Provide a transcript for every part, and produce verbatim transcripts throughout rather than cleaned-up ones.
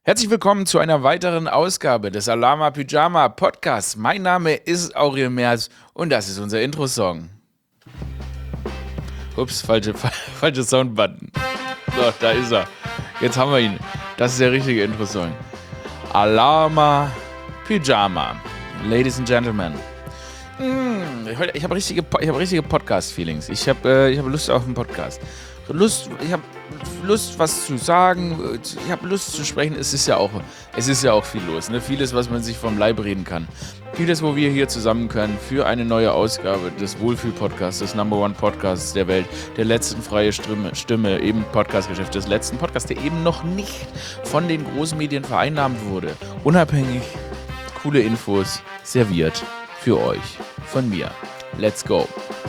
Herzlich willkommen zu einer weiteren Ausgabe des Alama Pyjama Podcasts. Mein Name ist Aurel Merz und das ist unser Intro-Song. Ups, falsche, falsche Soundbutton. So, da ist er. Jetzt haben wir ihn. Das ist der richtige Intro-Song. Alama Pyjama. Ladies and Gentlemen. Mm, ich habe richtige, ich hab richtige Podcast-Feelings. Ich habe äh, ich hab Lust auf einen Podcast. Lust, ich habe Lust, was zu sagen. Ich habe Lust zu sprechen. Es ist ja auch, es ist ja auch viel los. Ne? Vieles, was man sich vom Leib reden kann. Vieles, wo wir hier zusammen können für eine neue Ausgabe des Wohlfühl-Podcasts, des Number One Podcasts der Welt, der letzten freie Stimme, Stimme eben Podcastgeschäft, des letzten Podcasts, der eben noch nicht von den großen Medien vereinnahmt wurde. Unabhängig, coole Infos, serviert für euch, von mir. Let's go.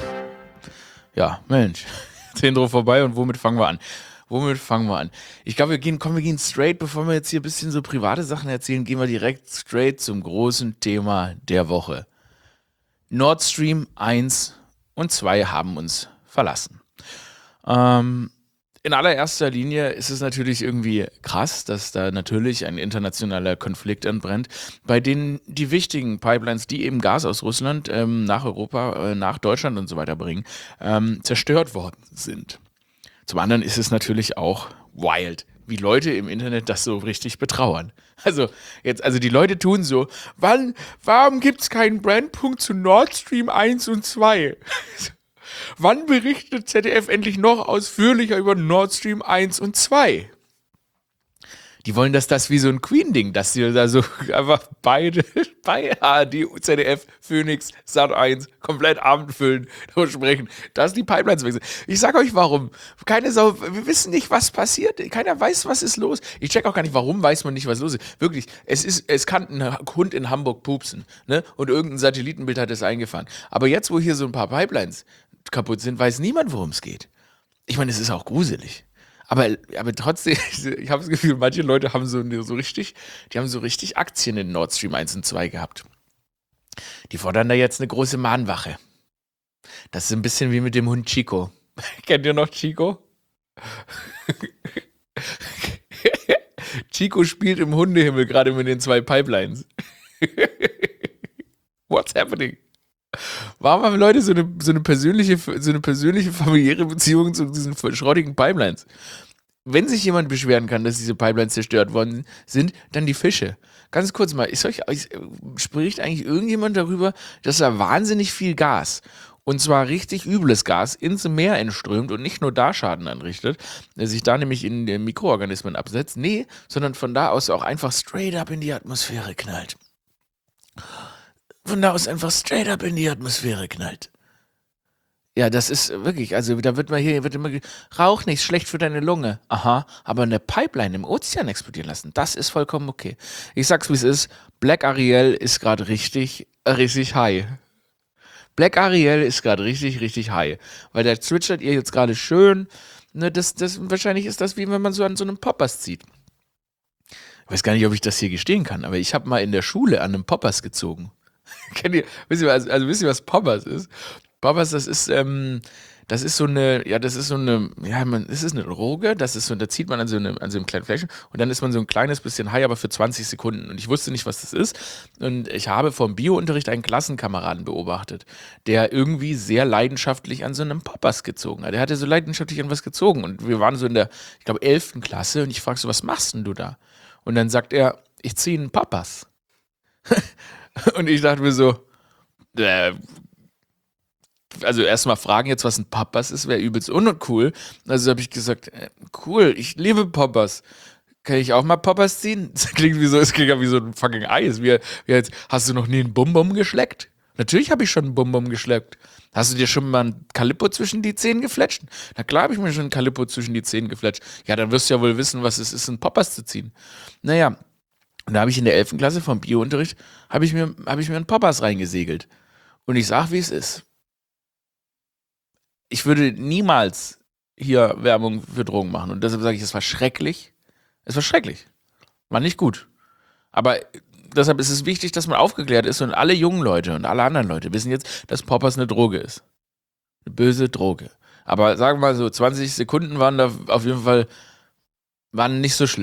Ja, Mensch. Intro vorbei und womit fangen wir an? Womit fangen wir an? Ich glaube, wir gehen, komm, wir gehen straight, bevor wir jetzt hier ein bisschen so private Sachen erzählen, gehen wir direkt straight zum großen Thema der Woche. Nord Stream eins und zwei haben uns verlassen. Ähm, in allererster Linie ist es natürlich irgendwie krass, dass da natürlich ein internationaler Konflikt entbrennt, bei denen die wichtigen Pipelines, die eben Gas aus Russland ähm, nach Europa, äh, nach Deutschland und so weiter bringen, ähm, zerstört worden sind. Zum anderen ist es natürlich auch wild, wie Leute im Internet das so richtig betrauern. Also jetzt, also die Leute tun so, wann, warum gibt es keinen Brennpunkt zu Nord Stream eins und zwei? Wann berichtet Z D F endlich noch ausführlicher über Nord Stream eins und zwei? Die wollen, dass das wie so ein Queen-Ding, dass sie da so einfach beide bei A R D, Z D F, Phoenix, Sat eins komplett abendfüllend darüber sprechen, dass die Pipelines weg sind. Ich sag euch warum. Keine Sau, wir wissen nicht, was passiert. Keiner weiß, was ist los. Ich check auch gar nicht, warum weiß man nicht, was los ist. Wirklich, es ist, es kann ein Hund in Hamburg pupsen, ne? Und irgendein Satellitenbild hat es eingefangen. Aber jetzt, wo hier so ein paar Pipelines kaputt sind, weiß niemand, worum es geht. Ich meine, es ist auch gruselig. Aber, aber trotzdem, ich habe das Gefühl, manche Leute haben so, so richtig, die haben so richtig Aktien in Nord Stream eins und zwei gehabt. Die fordern da jetzt eine große Mahnwache. Das ist ein bisschen wie mit dem Hund Chico. Kennt ihr noch Chico? Chico spielt im Hundehimmel gerade mit den zwei Pipelines. What's happening? Warum haben Leute so eine, so eine persönliche, so eine persönliche familiäre Beziehung zu diesen schrottigen Pipelines? Wenn sich jemand beschweren kann, dass diese Pipelines zerstört worden sind, dann die Fische. Ganz kurz mal, ist euch, spricht eigentlich irgendjemand darüber, dass da wahnsinnig viel Gas, und zwar richtig übles Gas, ins Meer entströmt und nicht nur da Schaden anrichtet, der sich da nämlich in den Mikroorganismen absetzt, nee, sondern von da aus auch einfach straight up in die Atmosphäre knallt. Von da aus einfach straight up in die Atmosphäre knallt. Ja, das ist wirklich, also da wird man hier, wird immer, Rauch nicht, schlecht für deine Lunge. Aha, aber eine Pipeline im Ozean explodieren lassen, das ist vollkommen okay. Ich sag's wie es ist, Black Ariel ist gerade richtig, richtig high. Black Ariel ist gerade richtig, richtig high. Weil der zwitschert ihr jetzt gerade schön, ne, das, das, wahrscheinlich ist das wie wenn man so an so einem Poppers zieht. Ich weiß gar nicht, ob ich das hier gestehen kann, aber ich habe mal in der Schule an einem Poppers gezogen. Kennt ihr, wisst ihr, also, also wisst ihr, was Poppers ist? Poppers, das ist, ähm, das ist so eine, ja, das ist so eine, ja, man, das ist eine Droge, das ist so, da zieht man an so, eine, an so einem kleinen Fläschchen und dann ist man so ein kleines bisschen high, aber für zwanzig Sekunden. Und ich wusste nicht, was das ist. Und ich habe vom Biounterricht einen Klassenkameraden beobachtet, der irgendwie sehr leidenschaftlich an so einem Poppers gezogen hat. Der hatte so leidenschaftlich an was gezogen. Und wir waren so in der, ich glaube, elften Klasse und ich frage so, was machst denn du da? Und dann sagt er, ich ziehe einen Poppers. Und ich dachte mir so, äh, also erstmal fragen jetzt, was ein Poppers ist, wäre übelst uncool. Also habe ich gesagt, äh, cool, ich liebe Poppers. Kann ich auch mal Poppers ziehen? Das klingt wie so, es klingt ja wie so ein fucking Eis. Wie, wie jetzt, hast du noch nie einen Bum-Bum geschleckt? Natürlich habe ich schon einen Bum-Bum geschleckt. Hast du dir schon mal ein Calippo zwischen die Zähne gefletscht? Na klar habe ich mir schon ein Calippo zwischen die Zähne gefletscht. Ja, dann wirst du ja wohl wissen, was es ist, einen Poppers zu ziehen. Naja, und da habe ich in der elften Klasse vom Biounterricht, habe ich mir, habe ich mir einen Poppers reingesegelt. Und ich sag, wie es ist. Ich würde niemals hier Werbung für Drogen machen. Und deshalb sage ich, es war schrecklich. Es war schrecklich. War nicht gut. Aber deshalb ist es wichtig, dass man aufgeklärt ist und alle jungen Leute und alle anderen Leute wissen jetzt, dass Poppers eine Droge ist. Eine böse Droge. Aber sagen wir mal so, zwanzig Sekunden waren da auf jeden Fall, waren nicht so schlimm.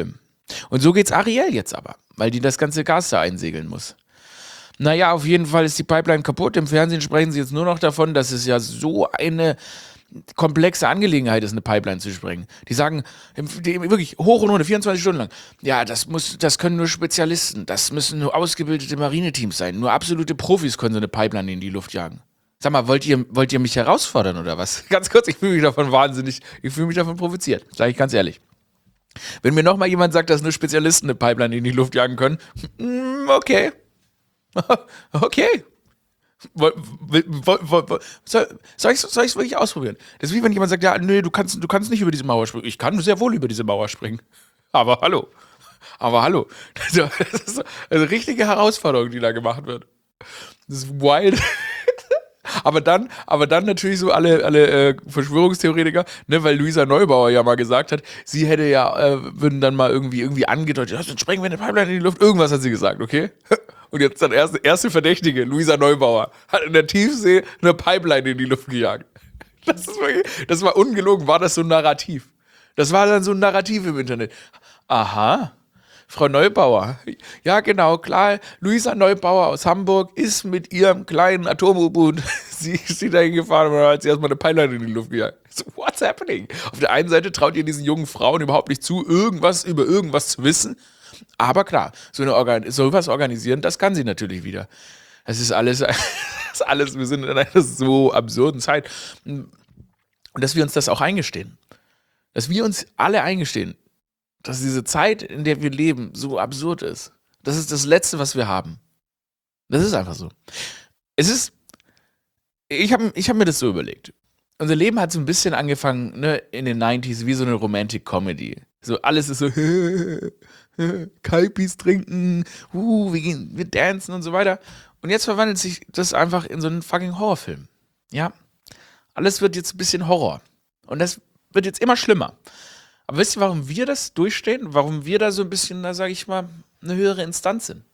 Und so geht's Ariel jetzt aber, weil die das ganze Gas da einsegeln muss. Naja, auf jeden Fall ist die Pipeline kaputt. Im Fernsehen sprechen sie jetzt nur noch davon, dass es ja so eine komplexe Angelegenheit ist, eine Pipeline zu sprengen. Die sagen die, wirklich hoch und runter, vierundzwanzig Stunden lang. Ja, das muss, das können nur Spezialisten, das müssen nur ausgebildete Marineteams sein. Nur absolute Profis können so eine Pipeline in die Luft jagen. Sag mal, wollt ihr, wollt ihr mich herausfordern oder was? Ganz kurz, ich fühle mich davon wahnsinnig, ich fühle mich davon provoziert, sage ich ganz ehrlich. Wenn mir nochmal jemand sagt, dass nur Spezialisten eine Pipeline in die Luft jagen können, okay. Okay. Soll, soll, soll ich es wirklich ausprobieren? Das ist wie wenn jemand sagt, ja, nee, du kannst, du kannst nicht über diese Mauer springen. Ich kann sehr wohl über diese Mauer springen. Aber hallo. Aber hallo. Das ist eine richtige Herausforderung, die da gemacht wird. Das ist wild. Aber dann, aber dann natürlich so alle, alle äh, Verschwörungstheoretiker, ne, weil Luisa Neubauer ja mal gesagt hat, sie hätte ja, äh, würden dann mal irgendwie, irgendwie angedeutet, ja, dann sprengen wir eine Pipeline in die Luft. Irgendwas hat sie gesagt, okay? Und jetzt dann erste, erste Verdächtige, Luisa Neubauer, hat in der Tiefsee eine Pipeline in die Luft gejagt. Das ist wirklich, das war ungelogen, war das so ein Narrativ. Das war dann so ein Narrativ im Internet. Aha. Frau Neubauer. Ja, genau, klar. Luisa Neubauer aus Hamburg ist mit ihrem kleinen Atom-U-Boot, sie ist sie dahin gefahren und hat sie erstmal eine Pipeline in die Luft gejagt. So, what's happening? Auf der einen Seite traut ihr diesen jungen Frauen überhaupt nicht zu, irgendwas über irgendwas zu wissen. Aber klar, so eine Organ- sowas organisieren, das kann sie natürlich wieder. Das ist alles, das ist alles, wir sind in einer so absurden Zeit. Und dass wir uns das auch eingestehen. Dass wir uns alle eingestehen, dass diese Zeit, in der wir leben, so absurd ist. Das ist das Letzte, was wir haben. Das ist einfach so. Es ist, ich habe ich hab mir das so überlegt. Unser Leben hat so ein bisschen angefangen, ne, in den neunziger wie so eine Romantic Comedy. So alles ist so, Kalpis trinken, uh, wir gehen, wir dancen und so weiter. Und jetzt verwandelt sich das einfach in so einen fucking Horrorfilm. Ja. Alles wird jetzt ein bisschen Horror. Und das wird jetzt immer schlimmer. Aber wisst ihr, warum wir das durchstehen? Warum wir da so ein bisschen, da sage ich mal, eine höhere Instanz sind?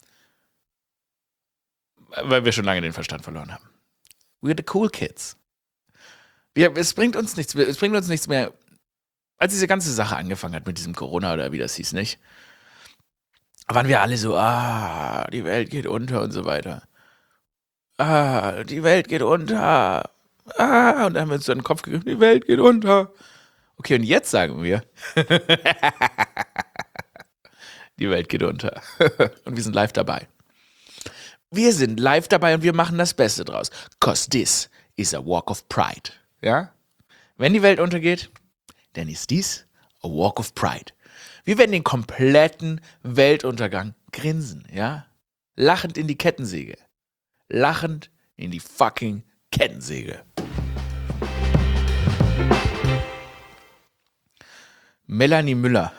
Weil wir schon lange den Verstand verloren haben. We're the cool kids. Wir, es bringt uns nichts, es bringt uns nichts mehr. Als diese ganze Sache angefangen hat mit diesem Corona oder wie das hieß, nicht? Waren wir alle so, ah, die Welt geht unter und so weiter. Ah, die Welt geht unter. Ah, und dann haben wir uns so in den Kopf gegriffen, die Welt geht unter. Okay, und jetzt sagen wir, die Welt geht unter. Und wir sind live dabei. Wir sind live dabei und wir machen das Beste draus. 'Cause this is a walk of pride. Ja? Wenn die Welt untergeht, dann ist dies a walk of pride. Wir werden den kompletten Weltuntergang grinsen, ja? Lachend in die Kettensäge. Lachend in die fucking Kettensäge. Melanie Müller.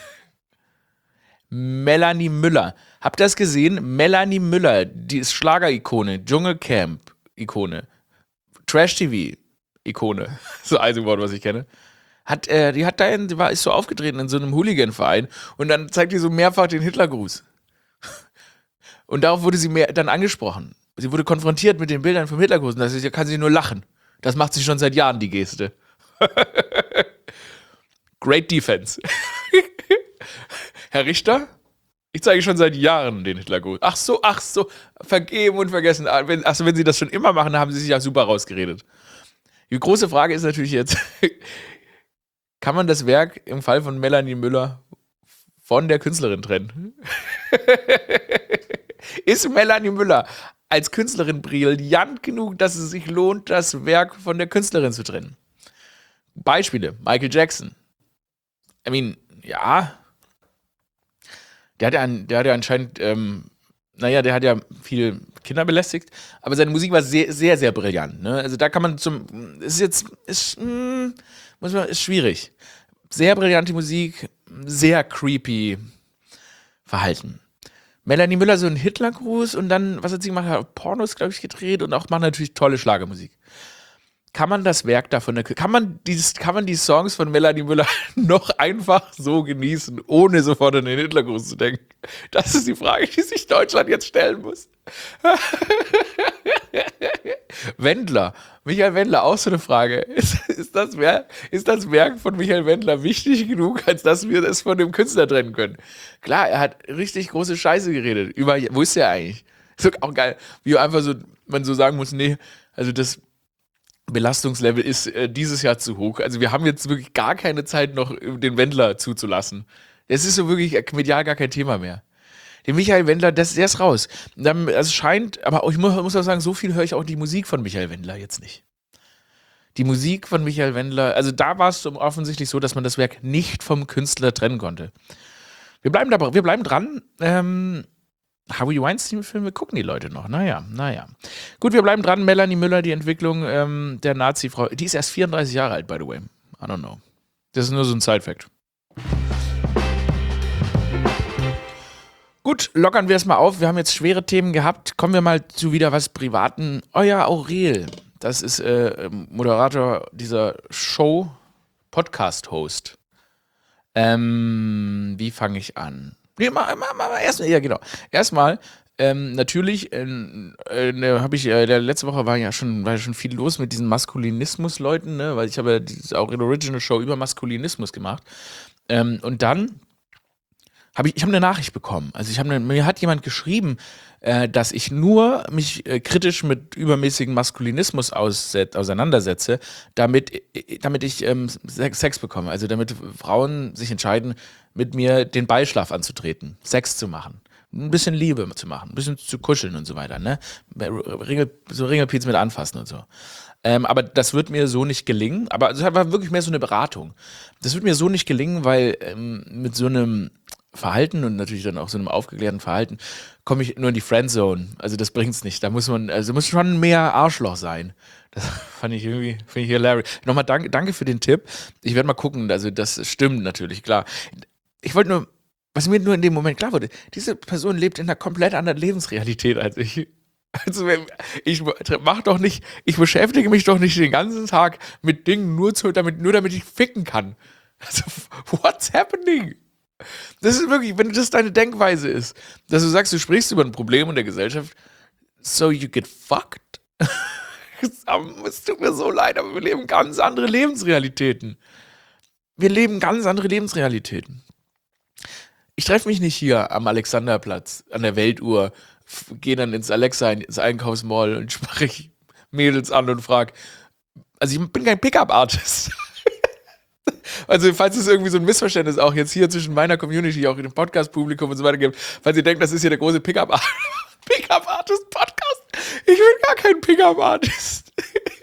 Melanie Müller. Habt ihr das gesehen? Melanie Müller, die ist Schlager-Ikone, Dschungelcamp-Ikone, Trash-T V-Ikone, so ein Wort, was ich kenne. Hat, äh, die hat da, in, die war, ist so aufgetreten in so einem Hooligan-Verein und dann zeigt die so mehrfach den Hitlergruß. Und darauf wurde sie mehr, dann angesprochen. Sie wurde konfrontiert mit den Bildern vom Hitlergruß und da kann sie nur lachen. Das macht sie schon seit Jahren, die Geste. Great Defense. Herr Richter, ich zeige schon seit Jahren den Hitlergruß. Ach so, ach so, vergeben und vergessen. Achso, wenn Sie das schon immer machen, haben Sie sich ja super rausgeredet. Die große Frage ist natürlich jetzt, kann man das Werk im Fall von Melanie Müller von der Künstlerin trennen? Ist Melanie Müller als Künstlerin brillant genug, dass es sich lohnt, das Werk von der Künstlerin zu trennen? Beispiele, Michael Jackson. I mean, ja, der hat ja, an, der hat ja anscheinend, ähm, naja, der hat ja viele Kinder belästigt, aber seine Musik war sehr, sehr, sehr brillant. Ne? Also da kann man zum, ist jetzt, ist, mh, muss man, ist schwierig. Sehr brillante Musik, sehr creepy Verhalten. Melanie Müller so ein Hitlergruß und dann, was hat sie gemacht? Hat Pornos, glaube ich, gedreht und auch macht natürlich tolle Schlagermusik. kann man das Werk davon, kann man dieses, kann man die Songs von Melanie Müller noch einfach so genießen, ohne sofort an den Hitlergruß zu denken? Das ist die Frage, die sich Deutschland jetzt stellen muss. Wendler, Michael Wendler, auch so eine Frage. Ist, ist, das Werk, ist das Werk von Michael Wendler wichtig genug, als dass wir das von dem Künstler trennen können? Klar, er hat richtig große Scheiße geredet. Über, wo ist der eigentlich? Ist auch geil, wie einfach so, man so sagen muss, nee, also das Belastungslevel ist äh, dieses Jahr zu hoch. Also wir haben jetzt wirklich gar keine Zeit noch, den Wendler zuzulassen. Es ist so wirklich medial gar kein Thema mehr. Den Michael Wendler, das, der ist raus. Dann, es scheint, aber ich muss, muss auch sagen, so viel höre ich auch die Musik von Michael Wendler jetzt nicht. Die Musik von Michael Wendler, also da war es offensichtlich so, dass man das Werk nicht vom Künstler trennen konnte. Wir bleiben, da, wir bleiben dran. Ähm, Harvey Weinstein-Filme gucken die Leute noch. Naja, naja. Gut, wir bleiben dran. Melanie Müller, die Entwicklung ähm, der Nazi-Frau. Die ist erst vierunddreißig Jahre alt, by the way. I don't know. Das ist nur so ein Side-Fact. Gut, lockern wir es mal auf. Wir haben jetzt schwere Themen gehabt. Kommen wir mal zu wieder was Privaten. Euer Aurel, das ist äh, Moderator dieser Show, Podcast-Host. Ähm, wie fange ich an? Nee, mal, mal, mal erstmal, ja genau. Erstmal, ähm, natürlich, äh, äh, habe ich, äh, letzte Woche war ja schon, war ja schon viel los mit diesen Maskulinismus-Leuten, ne? Weil ich habe ja diese, auch in Original Show über Maskulinismus gemacht. Ähm, und dann habe ich, ich habe eine Nachricht bekommen. Also ich habe, mir hat jemand geschrieben, äh, dass ich nur mich äh, kritisch mit übermäßigem Maskulinismus ausset, auseinandersetze, damit, äh, damit ich ähm, Sex bekomme. Also damit Frauen sich entscheiden, mit mir den Beischlaf anzutreten, Sex zu machen, ein bisschen Liebe zu machen, ein bisschen zu kuscheln und so weiter, ne? Ringel, so Ringelpiez mit anfassen und so. Ähm, aber das wird mir so nicht gelingen. Aber es war wirklich mehr so eine Beratung. Das wird mir so nicht gelingen, weil ähm, mit so einem Verhalten und natürlich dann auch so einem aufgeklärten Verhalten komme ich nur in die Friendzone. Also das bringt's nicht. Da muss man, also muss schon mehr Arschloch sein. Das fand ich irgendwie, finde ich hilarious. Nochmal danke, danke für den Tipp. Ich werde mal gucken. Also das stimmt natürlich, klar. Ich wollte nur, was mir nur in dem Moment klar wurde, diese Person lebt in einer komplett anderen Lebensrealität als ich. Also ich mach doch nicht, ich beschäftige mich doch nicht den ganzen Tag mit Dingen nur, zu, damit, nur damit ich ficken kann. Also, what's happening? Das ist wirklich, wenn das deine Denkweise ist, dass du sagst, du sprichst über ein Problem in der Gesellschaft, so you get fucked. Es tut mir so leid, aber wir leben ganz andere Lebensrealitäten. Wir leben ganz andere Lebensrealitäten. Ich treffe mich nicht hier am Alexanderplatz, an der Weltuhr, gehe dann ins Alexa, ins Einkaufsmall und spreche Mädels an und frage, also ich bin kein Pickup-Artist. Also falls es irgendwie so ein Missverständnis auch jetzt hier zwischen meiner Community, auch in dem Podcast-Publikum und so weiter gibt, falls ihr denkt, das ist hier der große Pickup-Artist-Podcast. Ich bin gar kein Pickup-Artist.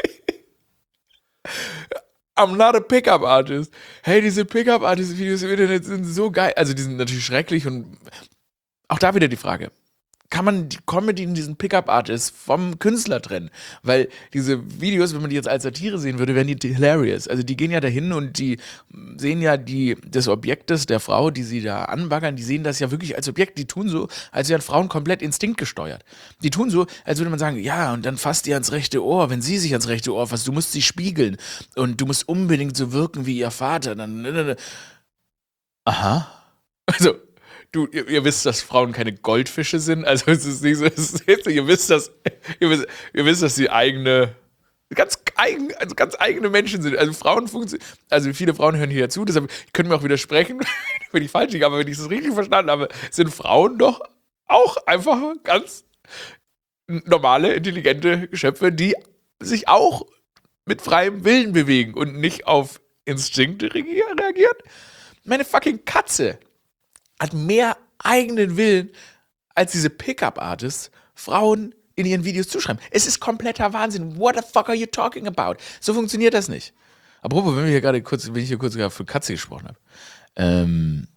I'm not a Pickup-Artist. Hey, diese Pickup-Artist-Videos im Internet sind so geil. Also die sind natürlich schrecklich und auch da wieder die Frage, kann man die Comedy in diesen Pickup-Artists vom Künstler trennen? Weil diese Videos, wenn man die jetzt als Satire sehen würde, wären die hilarious. Also die gehen ja dahin und die sehen ja die, des Objektes der Frau, die sie da anbaggern, die sehen das ja wirklich als Objekt. Die tun so, als wären Frauen komplett instinktgesteuert. Die tun so, als würde man sagen, ja, und dann fasst ihr ans rechte Ohr, wenn sie sich ans rechte Ohr fasst. Du musst sie spiegeln und du musst unbedingt so wirken wie ihr Vater. Dann, aha. Also, Du, ihr, ihr wisst, dass Frauen keine Goldfische sind, also es ist nicht so, es ist, ihr wisst, dass ihr wisst, ihr wisst, dass sie eigene, ganz eigen, also ganz eigene Menschen sind. Also Frauen funktionieren, also viele Frauen hören hier zu, deshalb können wir auch widersprechen, wenn ich falsch liege, aber wenn ich es richtig verstanden habe, sind Frauen doch auch einfach ganz normale, intelligente Geschöpfe, die sich auch mit freiem Willen bewegen und nicht auf Instinkte reagieren. Meine fucking Katze hat mehr eigenen Willen, als diese Pickup-Artists Frauen in ihren Videos zuschreiben. Es ist kompletter Wahnsinn. What the fuck are you talking about? So funktioniert das nicht. Apropos, wenn wir hier gerade kurz, wenn ich hier kurz für Katze gesprochen habe. Ähm,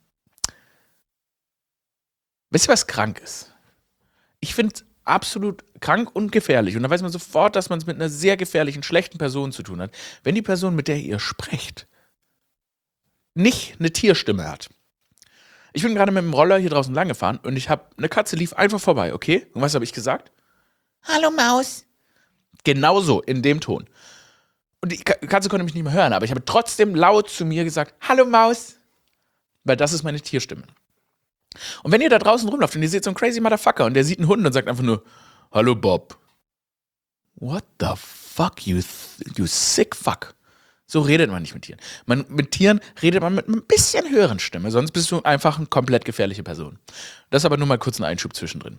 wisst ihr, was krank ist? Ich finde es absolut krank und gefährlich. Und da weiß man sofort, dass man es mit einer sehr gefährlichen, schlechten Person zu tun hat, wenn die Person, mit der ihr sprecht, nicht eine Tierstimme hat. Ich bin gerade mit dem Roller hier draußen lang gefahren und ich habe, eine Katze lief einfach vorbei, okay? Und was habe ich gesagt? Hallo Maus. Genauso, in dem Ton. Und die Katze konnte mich nicht mehr hören, aber ich habe trotzdem laut zu mir gesagt, hallo Maus. Weil das ist meine Tierstimme. Und wenn ihr da draußen rumlauft und ihr seht so einen crazy Motherfucker und der sieht einen Hund und sagt einfach nur, hallo Bob. What the fuck, you, you sick fuck. So redet man nicht mit Tieren. Man, mit Tieren redet man mit ein bisschen höheren Stimme, sonst bist du einfach eine komplett gefährliche Person. Das ist aber nur mal kurz ein Einschub zwischendrin.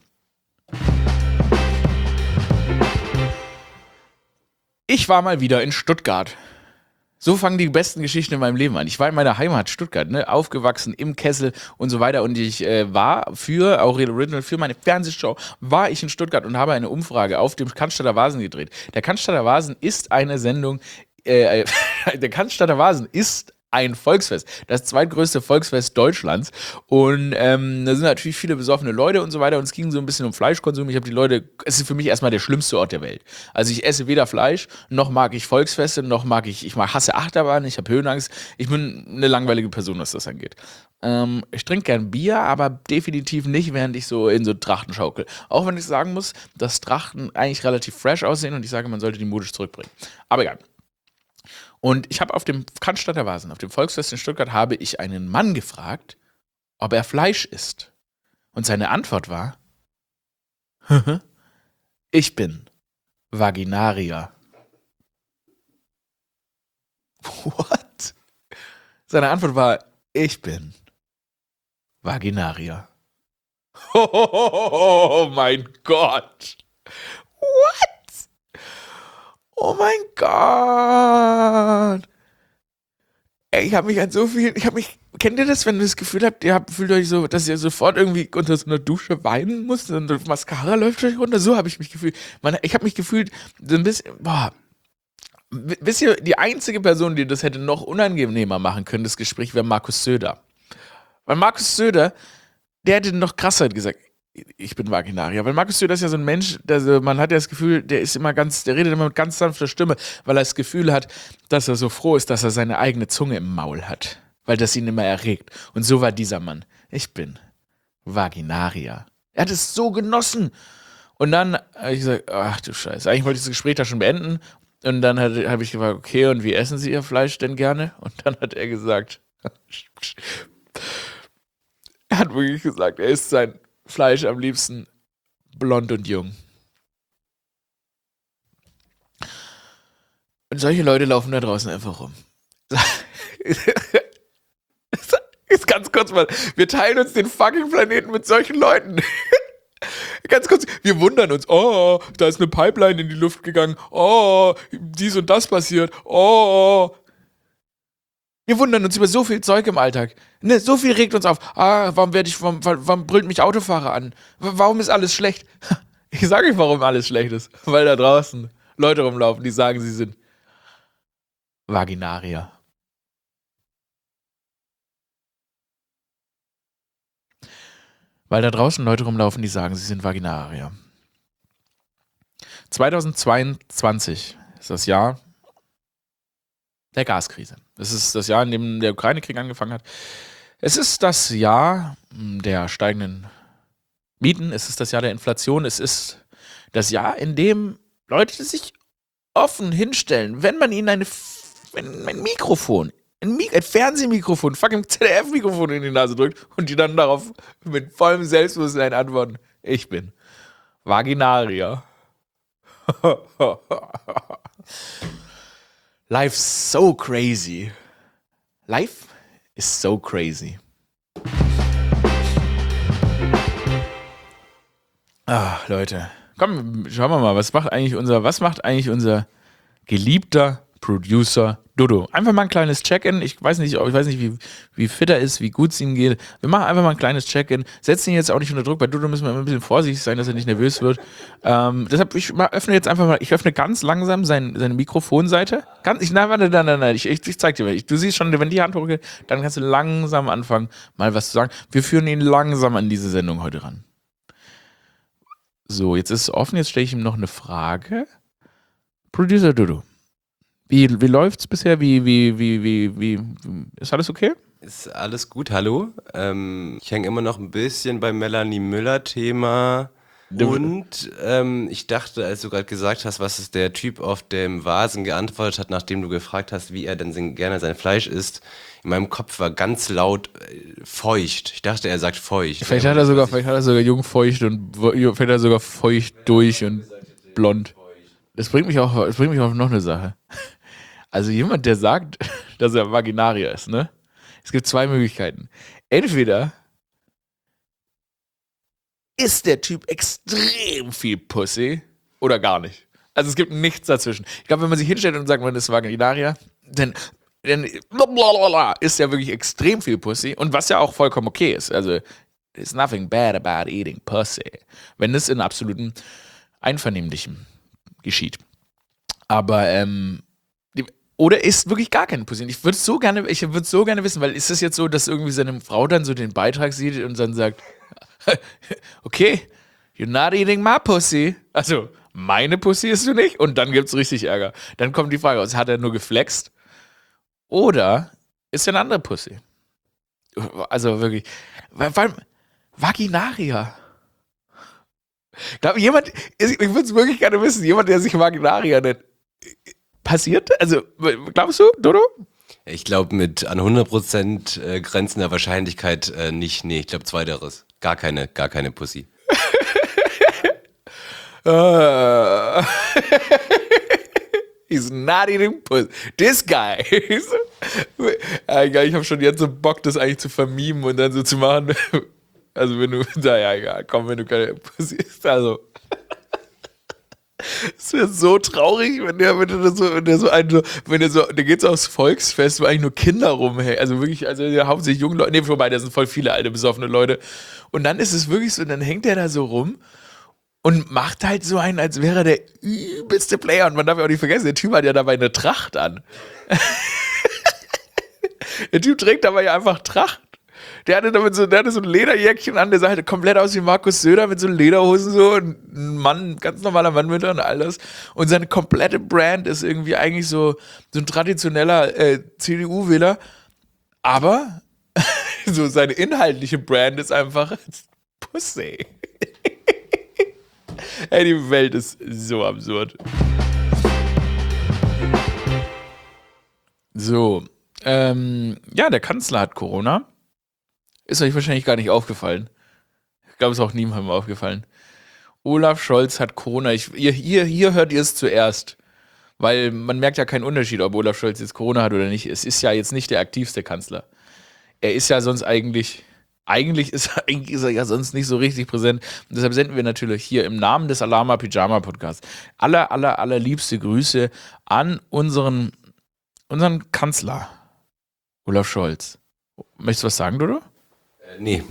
Ich war mal wieder in Stuttgart. So fangen die besten Geschichten in meinem Leben an. Ich war in meiner Heimat Stuttgart, ne, aufgewachsen im Kessel und so weiter. Und ich äh, war für Aurel Original, für meine Fernsehshow, war ich in Stuttgart und habe eine Umfrage auf dem Cannstatter Vasen gedreht. Der Cannstatter Vasen ist eine Sendung, äh, der Cannstatter Vasen ist ein Volksfest, das zweitgrößte Volksfest Deutschlands. Und ähm, da sind natürlich viele besoffene Leute und so weiter. Und es ging so ein bisschen um Fleischkonsum. Ich habe die Leute, es ist für mich erstmal der schlimmste Ort der Welt. Also ich esse weder Fleisch, noch mag ich Volksfeste, noch mag ich, ich mag, hasse Achterbahn, ich habe Höhenangst. Ich bin eine langweilige Person, was das angeht. Ähm, ich trinke gern Bier, aber definitiv nicht, während ich so in so Trachten schaukel. Auch wenn ich sagen muss, dass Trachten eigentlich relativ fresh aussehen und ich sage, man sollte die modisch zurückbringen. Aber egal. Und ich habe auf dem Cannstatter Vasen, auf dem Volksfest in Stuttgart, habe ich einen Mann gefragt, ob er Fleisch isst. Und seine Antwort war, ich bin Vaginarier. What? Seine Antwort war, ich bin Vaginarier. Oh mein Gott. What? Oh mein Gott. Ey, ich habe mich an so viel, ich habe mich, kennt ihr das, wenn ihr das Gefühl habt, ihr habt, fühlt euch so, dass ihr sofort irgendwie unter so einer Dusche weinen müsst und Mascara läuft euch runter? So habe ich mich gefühlt. Man, ich habe mich gefühlt so ein bisschen, boah. Wisst ihr, die einzige Person, die das hätte noch unangenehmer machen können, das Gespräch, wäre Markus Söder. Weil Markus Söder, der hätte noch krasser gesagt, ich bin Vaginarier. Weil Markus Söder ist ja so ein Mensch, der, man hat ja das Gefühl, der ist immer ganz, der redet immer mit ganz sanfter Stimme, weil er das Gefühl hat, dass er so froh ist, dass er seine eigene Zunge im Maul hat. Weil das ihn immer erregt. Und so war dieser Mann. Ich bin Vaginarier. Er hat es so genossen. Und dann habe ich gesagt, ach du Scheiße, eigentlich wollte ich das Gespräch da schon beenden. Und dann habe ich gefragt, okay, und wie essen Sie Ihr Fleisch denn gerne? Und dann hat er gesagt, er hat wirklich gesagt, er isst sein Fleisch am liebsten blond und jung. Und solche Leute laufen da draußen einfach rum. Jetzt ganz kurz mal, wir teilen uns den fucking Planeten mit solchen Leuten. Ganz kurz, wir wundern uns, oh, da ist eine Pipeline in die Luft gegangen, oh, dies und das passiert, oh. Wir wundern uns über so viel Zeug im Alltag. Ne, so viel regt uns auf. Ah, warum werde ich, warum, warum brüllt mich Autofahrer an? Warum ist alles schlecht? Ich sage euch, warum alles schlecht ist. Weil da draußen Leute rumlaufen, die sagen, sie sind Vaginarier. Weil da draußen Leute rumlaufen, die sagen, sie sind Vaginarier. zweitausendzweiundzwanzig ist das Jahr der Gaskrise. Es ist das Jahr, in dem der Ukraine-Krieg angefangen hat. Es ist das Jahr der steigenden Mieten. Es ist das Jahr der Inflation. Es ist das Jahr, in dem Leute sich offen hinstellen, wenn man ihnen eine, wenn ein Mikrofon, ein, Mik- ein Fernsehmikrofon, fucking Z D F-Mikrofon in die Nase drückt und die dann darauf mit vollem Selbstbewusstsein antworten, ich bin Vaginarier. Life's so crazy. Life is so crazy. Ah, Leute. Komm, schauen wir mal, was macht eigentlich unser, was macht eigentlich unser geliebter Producer Dodo? Einfach mal ein kleines Check-in. Ich weiß nicht, ich weiß nicht, wie, wie fit er ist, wie gut es ihm geht. Wir machen einfach mal ein kleines Check-in. Setzen ihn jetzt auch nicht unter Druck. Bei Dodo müssen wir immer ein bisschen vorsichtig sein, dass er nicht nervös wird. Ähm, deshalb, ich mal, öffne jetzt einfach mal, ich öffne ganz langsam sein, seine Mikrofonseite. Ganz, ich, nein, warte, nein, nein, nein, ich, ich, ich zeig dir, ich, du siehst schon, wenn die Hand hochgeht, dann kannst du langsam anfangen, mal was zu sagen. Wir führen ihn langsam an diese Sendung heute ran. So, jetzt ist es offen, jetzt stelle ich ihm noch eine Frage. Producer Dodo. Wie, wie läuft's bisher? Wie, wie, wie, wie, wie, ist alles okay? Ist alles gut, hallo. Ähm, ich hänge immer noch ein bisschen beim Melanie Müller-Thema. Und ähm, ich dachte, als du gerade gesagt hast, was ist der Typ auf dem Vasen geantwortet hat, nachdem du gefragt hast, wie er denn sein, gerne sein Fleisch isst, in meinem Kopf war ganz laut äh, feucht. Ich dachte, er sagt feucht. Vielleicht hat er sogar, vielleicht hat er sogar jung feucht und vielleicht hat er sogar feucht durch und blond. Das bringt mich auch, das bringt mich auf noch eine Sache. Also jemand, der sagt, dass er Vaginarier ist, ne? Es gibt zwei Möglichkeiten. Entweder ist der Typ extrem viel Pussy oder gar nicht. Also es gibt nichts dazwischen. Ich glaube, wenn man sich hinstellt und sagt, man ist Vaginarier, dann, dann ist ja wirklich extrem viel Pussy und was ja auch vollkommen okay ist. Also there's nothing bad about eating pussy, wenn es in absolutem Einvernehmlichem geschieht. Aber ähm, die, oder ist wirklich gar keine Pussy. Ich würde so gerne, ich würde so gerne wissen, weil ist es jetzt so, dass irgendwie seine Frau dann so den Beitrag sieht und dann sagt, okay, you're not eating my pussy. Also, meine Pussy isst du nicht? Und dann gibt's richtig Ärger. Dann kommt die Frage aus, hat er nur geflext? Oder ist er eine andere Pussy? Also wirklich, vor allem Vaginarier. Ich glaube, jemand, ich würde es wirklich gerne wissen, jemand, der sich Vaginarier nennt. Passiert? Also, glaubst du, Dodo? Ich glaube, mit an hundert Prozent äh, grenzender Wahrscheinlichkeit äh, nicht. Nee, ich glaube, zweiteres. Gar keine, gar keine Pussy. uh, he's not eating pussy. This guy. Ich habe schon jetzt so Bock, das eigentlich zu vermimen und dann so zu machen. Also wenn du, naja, egal, komm, wenn du keine Pussy isst, also. Es wäre so traurig, wenn der, wenn der so, wenn der so ein, wenn der so, der geht so aufs Volksfest, wo eigentlich nur Kinder rumhängen. Also wirklich, also ja, hauptsächlich junge Leute, nee, vorbei, da sind voll viele alte, besoffene Leute. Und dann ist es wirklich so, dann hängt der da so rum und macht halt so einen, als wäre er der übelste Player. Und man darf ja auch nicht vergessen, der Typ hat ja dabei eine Tracht an. Der Typ trägt dabei ja einfach Tracht. Der hatte damit so, der hatte so ein Lederjäckchen an, der sah halt komplett aus wie Markus Söder mit so Lederhosen so und ein Mann, ein ganz normaler Mann mit und all das. Und seine komplette Brand ist irgendwie eigentlich so, so ein traditioneller äh, C D U-Wähler. Aber so seine inhaltliche Brand ist einfach Pussy. Ey, die Welt ist so absurd. So, ähm, ja, der Kanzler hat Corona. Ist euch wahrscheinlich gar nicht aufgefallen. Ich glaube, es ist auch niemandem aufgefallen. Olaf Scholz hat Corona. Ich, ihr, hier, hier hört ihr es zuerst. Weil man merkt ja keinen Unterschied, ob Olaf Scholz jetzt Corona hat oder nicht. Es ist ja jetzt nicht der aktivste Kanzler. Er ist ja sonst eigentlich, eigentlich ist, eigentlich ist er ja sonst nicht so richtig präsent. Und deshalb senden wir natürlich hier im Namen des Alarma Pyjama Podcasts aller, aller, allerliebste Grüße an unseren, unseren Kanzler, Olaf Scholz. Möchtest du was sagen, Dodo? Äh, nee.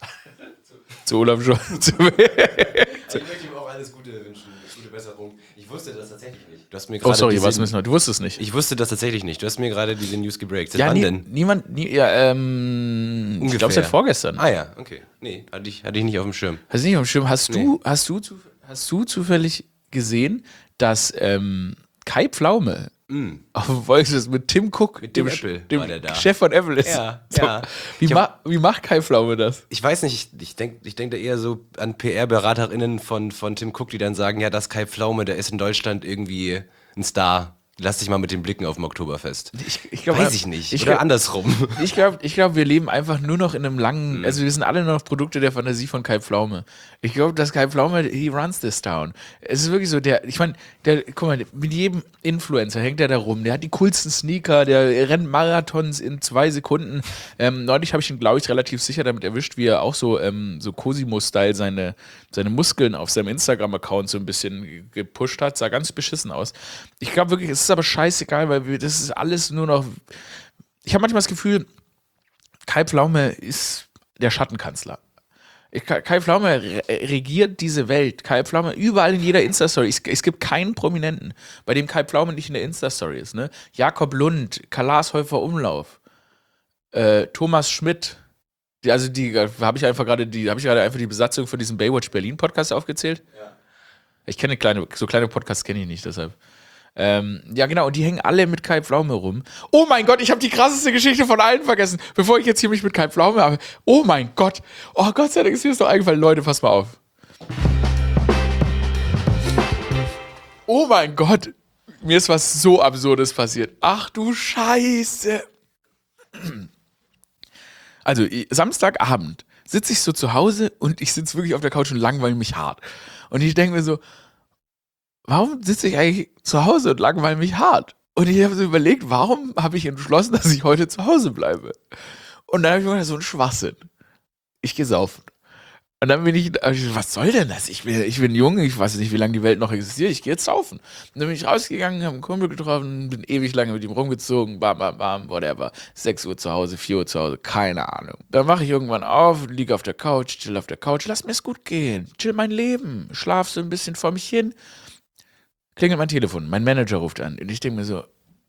Zu Olaf Scholz. Also ich möchte ihm auch alles Gute wünschen, gute Besserung. Ich wusste das tatsächlich nicht. Du hast mir oh, sorry, diese, was müssen wir? Du wusstest es nicht. Ich wusste das tatsächlich nicht. Du hast mir gerade diese News gebreakt. Seit ja, wann nie, denn? Niemand, nie, ja, ähm, Ungefähr. Ich glaube seit vorgestern. Ah ja, okay. Nee, hatte ich, hatte ich nicht auf dem Schirm. Hast du nicht auf dem Schirm? Hast, nee. du, hast, du, hast du zufällig gesehen, dass ähm, Kai Pflaume mm. auf dem Volksfest mit Tim Cook, mit dem, dem, Apple, dem war der da. Chef von Apple ist? Ja, so. ja. Wie, ma wie macht Kai Pflaume das? Ich weiß nicht, ich, ich denke ich denk da eher so an P R-BeraterInnen von, von Tim Cook, die dann sagen, ja, das Kai Pflaume, der ist in Deutschland irgendwie ein Star. Lass dich mal mit den Blicken auf dem Oktoberfest. Ich, ich glaub, Weiß ich nicht. Ich Oder glaub, andersrum. Ich glaube, ich glaub, wir leben einfach nur noch in einem langen, also wir sind alle nur noch Produkte der Fantasie von Kai Pflaume. Ich glaube, dass Kai Pflaume, he runs this town. Es ist wirklich so, der, ich meine, der, guck mal, mit jedem Influencer hängt der da rum. Der hat die coolsten Sneaker, der rennt Marathons in zwei Sekunden. Ähm, neulich habe ich ihn, glaube ich, relativ sicher damit erwischt, wie er auch so, ähm, so Cosimo-Style seine, seine Muskeln auf seinem Instagram-Account so ein bisschen gepusht hat. Sah ganz beschissen aus. Ich glaube wirklich, es ist aber scheißegal, weil wir, das ist alles nur noch. Ich habe manchmal das Gefühl, Kai Pflaume ist der Schattenkanzler. Kai Pflaume re regiert diese Welt. Kai Pflaume überall in jeder Insta-Story. Es, es gibt keinen Prominenten, bei dem Kai Pflaume nicht in der Insta-Story ist. Ne? Jakob Lund, Karl-Häufer Umlauf, äh, Thomas Schmidt. Die, also die habe ich einfach gerade die habe ich gerade einfach die Besatzung für diesen Baywatch Berlin Podcast aufgezählt. Ja. Ich kenne kleine so kleine Podcasts kenne ich nicht, deshalb. Ähm, ja, genau, und die hängen alle mit Kai Pflaume rum. Oh mein Gott, ich habe die krasseste Geschichte von allen vergessen, bevor ich jetzt hier mich mit Kai Pflaume habe. Oh mein Gott. Oh Gott sei Dank ist mir das doch eingefallen. Leute, passt mal auf. Oh mein Gott, mir ist was so Absurdes passiert. Ach du Scheiße. Also Samstagabend sitze ich so zu Hause und ich sitze wirklich auf der Couch und langweile mich hart. Und ich denke mir so, warum sitze ich eigentlich zu Hause und langweile mich hart? Und ich habe so überlegt, warum habe ich entschlossen, dass ich heute zu Hause bleibe? Und dann habe ich mir gedacht, so ein Schwachsinn. Ich gehe saufen. Und dann bin ich, was soll denn das? Ich bin, ich bin jung, ich weiß nicht, wie lange die Welt noch existiert, ich gehe jetzt saufen. Und dann bin ich rausgegangen, habe einen Kumpel getroffen, bin ewig lange mit ihm rumgezogen, bam, bam, bam, whatever. sechs Uhr zu Hause, vier Uhr zu Hause, keine Ahnung. Dann mache ich irgendwann auf, liege auf der Couch, chill auf der Couch, lass mir es gut gehen, chill mein Leben, schlaf so ein bisschen vor mich hin. Klingelt mein Telefon, mein Manager ruft an und ich denke mir so,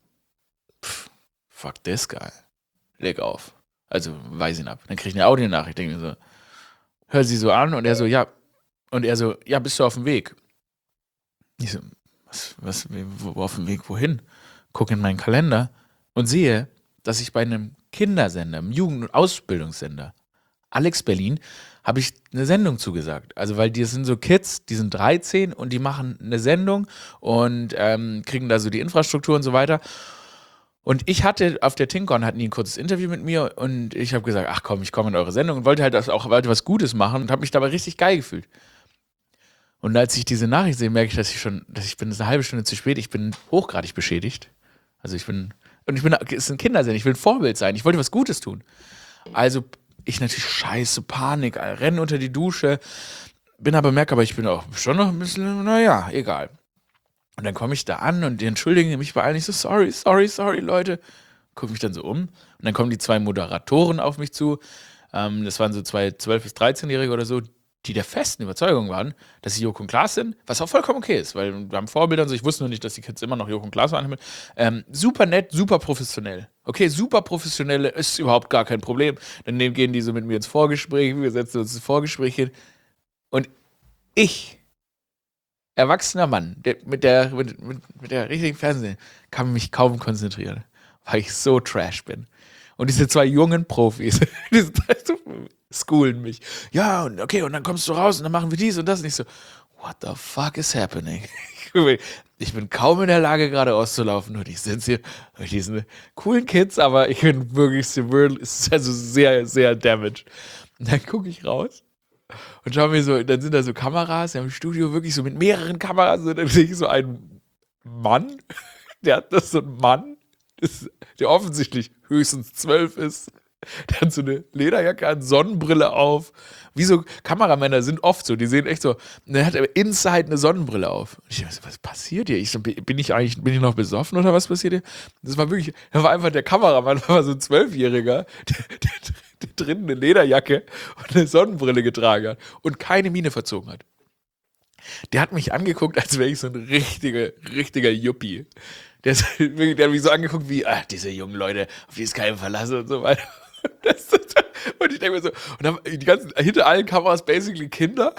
pff, fuck this guy, leg auf. Also, weiß ihn ab. Dann kriege ich eine Audionachricht, denke mir so, hör sie so an und er so, ja. Und er so, ja, bist du auf dem Weg? Ich so, was, was, wo, auf dem Weg, wohin? Guck in meinen Kalender und sehe, dass ich bei einem Kindersender, einem Jugend- und Ausbildungssender, Alex Berlin, habe ich eine Sendung zugesagt. Also, weil die sind so Kids, die sind dreizehn und die machen eine Sendung und ähm, kriegen da so die Infrastruktur und so weiter. Und ich hatte auf der TinCon hatten die ein kurzes Interview mit mir und ich habe gesagt, ach komm, ich komme in eure Sendung und wollte halt das auch wollte was Gutes machen und habe mich dabei richtig geil gefühlt. Und als ich diese Nachricht sehe, merke ich, dass ich schon, dass ich bin, es ist eine halbe Stunde zu spät, ich bin hochgradig beschädigt. Also ich bin, und ich bin, es ist ein Kindersender, ich will ein Vorbild sein, ich wollte was Gutes tun. Also ich natürlich scheiße, Panik, renne unter die Dusche, bin aber, merke aber, ich bin auch schon noch ein bisschen, naja, egal. Und dann komme ich da an und die entschuldigen mich bei allen. Ich so, sorry, sorry, sorry, Leute. Gucke mich dann so um. Und dann kommen die zwei Moderatoren auf mich zu. Ähm, das waren so zwei zwölf- bis dreizehnjährige oder so, die der festen Überzeugung waren, dass sie Joko und Klaas sind, was auch vollkommen okay ist, weil wir haben Vorbilder und so. Ich wusste nur nicht, dass die Kids immer noch Joko und Klaas waren. Ähm, super nett, super professionell. Okay, super professionell ist überhaupt gar kein Problem. Dann gehen die so mit mir ins Vorgespräch, wir setzen uns ins Vorgespräch hin. Und ich, erwachsener Mann, der, mit, der, mit, mit, mit der richtigen Fernsehen, kann mich kaum konzentrieren, weil ich so trash bin. Und diese zwei jungen Profis, die schoolen mich. Ja, und okay, und dann kommst du raus und dann machen wir dies und das. Und ich so, what the fuck is happening? Ich bin kaum in der Lage, gerade auszulaufen. Und ich sitze hier mit diesen coolen Kids, aber ich bin wirklich also sehr, sehr damaged. Und dann gucke ich raus. Und schau mir so, dann sind da so Kameras, ja, im Studio wirklich so mit mehreren Kameras, und dann sehe ich so einen Mann, der hat das so ein Mann, das, der offensichtlich höchstens zwölf ist, der hat so eine Lederjacke an, Sonnenbrille auf, wie so Kameramänner sind oft so, die sehen echt so, und der hat aber inside eine Sonnenbrille auf. Und ich dachte, was passiert hier? Ich so, bin ich eigentlich, bin ich noch besoffen oder was passiert hier? Das war wirklich, das war einfach der Kameramann, war so ein Zwölfjähriger, der, der, der drin eine Lederjacke und eine Sonnenbrille getragen hat und keine Miene verzogen hat. Der hat mich angeguckt, als wäre ich so ein richtiger, richtiger Yuppie. Der, ist, der hat mich so angeguckt wie, ach, diese jungen Leute, auf die ist kein Verlass und so weiter. Das, und ich denke mir so, und dann die ganzen, hinter allen Kameras basically Kinder.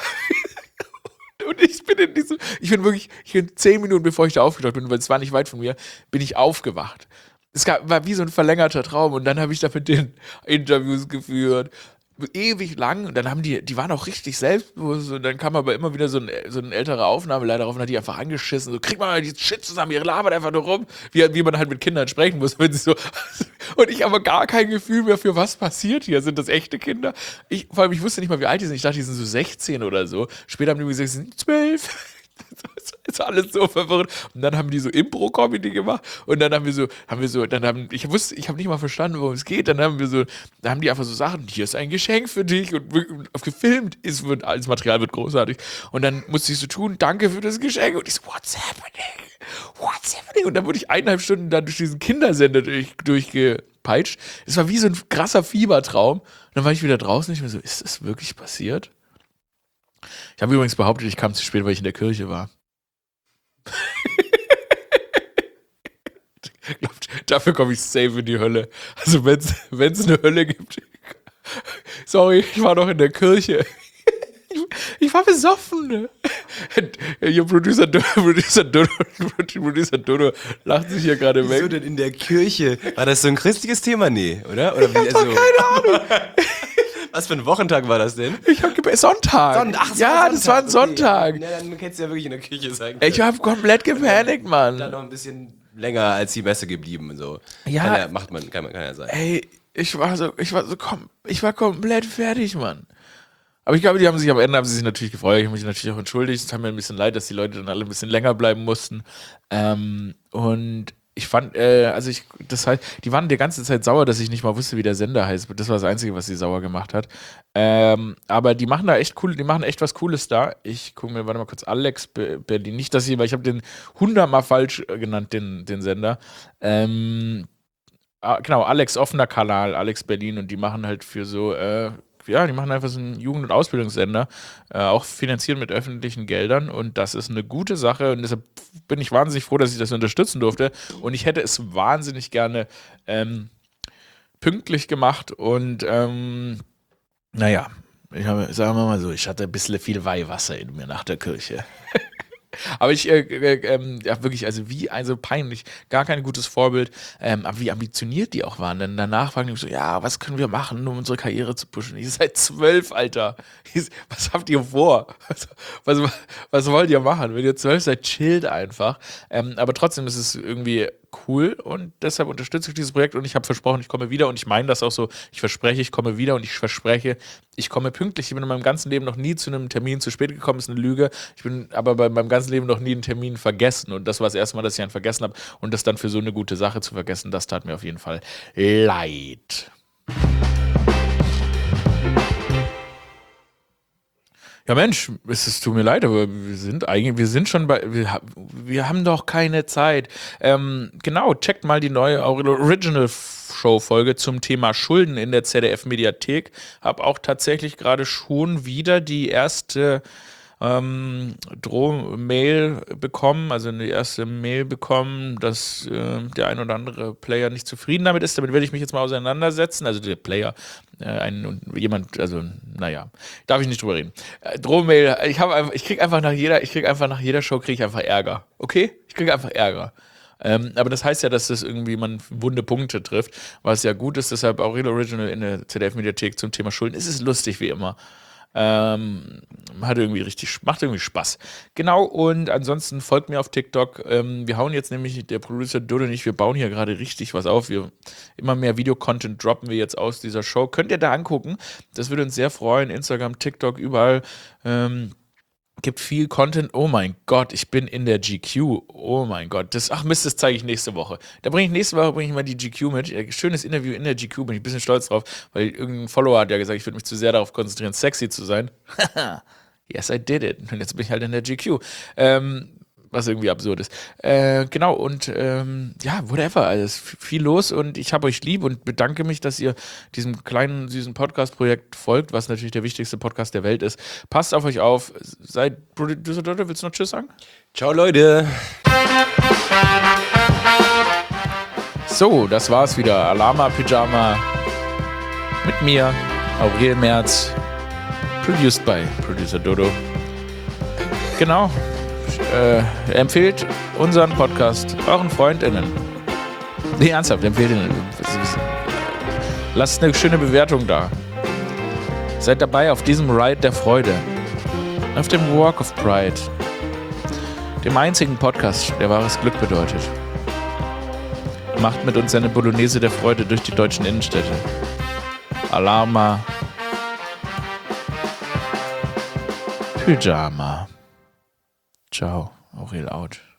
Und ich bin in diesem, ich bin wirklich, ich bin zehn Minuten bevor ich da aufgetaucht bin, weil es war nicht weit von mir, bin ich aufgewacht. Es gab, war wie so ein verlängerter Traum und dann habe ich da mit den Interviews geführt, ewig lang, und dann haben die, die waren auch richtig selbstbewusst und dann kam aber immer wieder so ein, so ein älterer Aufnahmeleiter auf und hat die einfach angeschissen, so, krieg mal die Shit zusammen, ihr labert einfach nur rum, wie, wie man halt mit Kindern sprechen muss, wenn sie so, und ich habe gar kein Gefühl mehr für was passiert hier, sind das echte Kinder? Ich, vor allem, ich wusste nicht mal, wie alt die sind, ich dachte, die sind so sechzehn oder so, später haben die mir gesagt, sie sind zwölf. Das ist alles so verwirrend. Und dann haben die so Impro-Comedy gemacht und dann haben wir so, haben wir so, dann haben, ich wusste, ich habe nicht mal verstanden, worum es geht. Dann haben wir so, da haben die einfach so Sachen, hier ist ein Geschenk für dich und, und gefilmt ist, wird, alles Material wird großartig. Und dann musste ich so tun, danke für das Geschenk. Und ich so, what's happening? What's happening? Und dann wurde ich eineinhalb Stunden dann durch diesen Kindersender durch, durchgepeitscht. Es war wie so ein krasser Fiebertraum. Und dann war ich wieder draußen und ich mir so, ist das wirklich passiert? Ich habe übrigens behauptet, ich kam zu spät, weil ich in der Kirche war. Glaubt, dafür komme ich safe in die Hölle. Also wenn es eine Hölle gibt. Sorry, ich war noch in der Kirche. Ich, ich war besoffen. Ihr Producer Dodo, Producer Dodo, Producer Dodo lacht sich hier gerade weg. Wieso denn in der Kirche? War das so ein christliches Thema? Nee, oder? Oder ich wie, hab doch also, keine Ahnung. Was für ein Wochentag war das denn? Ich hab ge- Sonntag. Sonntag. Ach, ja, war das war ein Sonntag. Okay. Na, dann hättest du ja wirklich in der Küche sein können. Ich hab komplett gepanikt, Mann. Dann noch ein bisschen länger als die Messe geblieben. So. Ja. Kann ja, macht man, kann, kann ja sein. Ey, ich war so, ich war so, kom- ich war komplett fertig, Mann. Aber ich glaube, die haben sich am Ende haben sie sich natürlich gefreut. Ich habe mich natürlich auch entschuldigt. Es hat mir ein bisschen leid, dass die Leute dann alle ein bisschen länger bleiben mussten. Ähm, und ich fand, äh, also ich, das heißt, die waren die ganze Zeit sauer, dass ich nicht mal wusste, wie der Sender heißt. Das war das Einzige, was sie sauer gemacht hat. Ähm, aber die machen da echt cool, die machen echt was Cooles da. Ich gucke mir, warte mal kurz, Alex Be- Berlin. Nicht, dass ich, weil ich habe den hundertmal falsch äh, genannt, den, den Sender. Ähm, ah, genau, Alex offener Kanal, Alex Berlin. Und die machen halt für so, äh, ja, die machen einfach so einen Jugend- und Ausbildungssender, äh, auch finanziert mit öffentlichen Geldern und das ist eine gute Sache und deshalb bin ich wahnsinnig froh, dass ich das unterstützen durfte und ich hätte es wahnsinnig gerne ähm, pünktlich gemacht und ähm, naja, ich habe, sagen wir mal so, ich hatte ein bisschen viel Weihwasser in mir nach der Kirche. Aber ich, äh, äh, ähm, ja, wirklich, also wie, also peinlich, gar kein gutes Vorbild, ähm, aber wie ambitioniert die auch waren. Denn danach fragen die mich so, ja, was können wir machen, um unsere Karriere zu pushen? Ihr seid zwölf, Alter. Was habt ihr vor? Was, was, was wollt ihr machen? Wenn ihr zwölf seid, chillt einfach. Ähm, aber trotzdem ist es irgendwie cool und deshalb unterstütze ich dieses Projekt und ich habe versprochen, ich komme wieder und ich meine das auch so, ich verspreche, ich komme wieder und ich verspreche, ich komme pünktlich. Ich bin in meinem ganzen Leben noch nie zu einem Termin zu spät gekommen, ist eine Lüge. Ich bin aber bei meinem ganzen Leben noch nie einen Termin vergessen und das war das erste Mal, dass ich einen vergessen habe und das dann für so eine gute Sache zu vergessen, das tat mir auf jeden Fall leid. Ja Mensch, es, es tut mir leid, aber wir sind eigentlich, wir sind schon bei, wir, ha- wir haben doch keine Zeit. Ähm, genau, checkt mal die neue Original-Show-Folge zum Thema Schulden in der Z D F-Mediathek. Hab auch tatsächlich gerade schon wieder die erste ähm, Droh-Mail bekommen, also eine erste Mail bekommen, dass äh, der ein oder andere Player nicht zufrieden damit ist. Damit werde ich mich jetzt mal auseinandersetzen. Also der Player, äh, ein jemand, also naja, darf ich nicht drüber reden. Äh, Droh-Mail, ich habe einfach, ich krieg einfach nach jeder, ich krieg einfach nach jeder Show kriege ich einfach Ärger. Okay? Ich kriege einfach Ärger. Ähm, aber das heißt ja, dass das irgendwie man wunde Punkte trifft, was ja gut ist. Deshalb auch Real Original in der Z D F-Mediathek zum Thema Schulden. Es ist lustig wie immer. Ähm, hat irgendwie richtig, macht irgendwie Spaß. Genau, und ansonsten folgt mir auf TikTok. Ähm, wir hauen jetzt nämlich, der Producer Dodo und ich, wir bauen hier gerade richtig was auf. Wir, immer mehr Videocontent droppen wir jetzt aus dieser Show. Könnt ihr da angucken. Das würde uns sehr freuen. Instagram, TikTok, überall. Ähm, Gibt viel Content. Oh mein Gott, ich bin in der G Q. Oh mein Gott. Das, ach Mist, das zeige ich nächste Woche. Da bringe ich nächste Woche bringe ich mal die G Q mit. Schönes Interview in der G Q, bin ich ein bisschen stolz drauf, weil irgendein Follower hat ja gesagt, ich würde mich zu sehr darauf konzentrieren, sexy zu sein. Yes, I did it. Und jetzt bin ich halt in der G Q. Ähm, was irgendwie absurd ist. Äh, genau, und ähm, ja, whatever, alles viel los und ich habe euch lieb und bedanke mich, dass ihr diesem kleinen, süßen Podcast-Projekt folgt, was natürlich der wichtigste Podcast der Welt ist. Passt auf euch auf, seid Producer Dodo, willst du noch Tschüss sagen? Ciao, Leute. So, das war's wieder. Alama Pyjama mit mir, Aurel Merz, produced by Producer Dodo. Genau. Äh, empfehlt unseren Podcast euren FreundInnen. Nee, ernsthaft, empfehlt ihn. Lasst eine schöne Bewertung da. Seid dabei auf diesem Ride der Freude. Auf dem Walk of Pride. Dem einzigen Podcast, der wahres Glück bedeutet. Macht mit uns eine Bolognese der Freude durch die deutschen Innenstädte. Alarma. Pyjama. Ciao, Aurel out.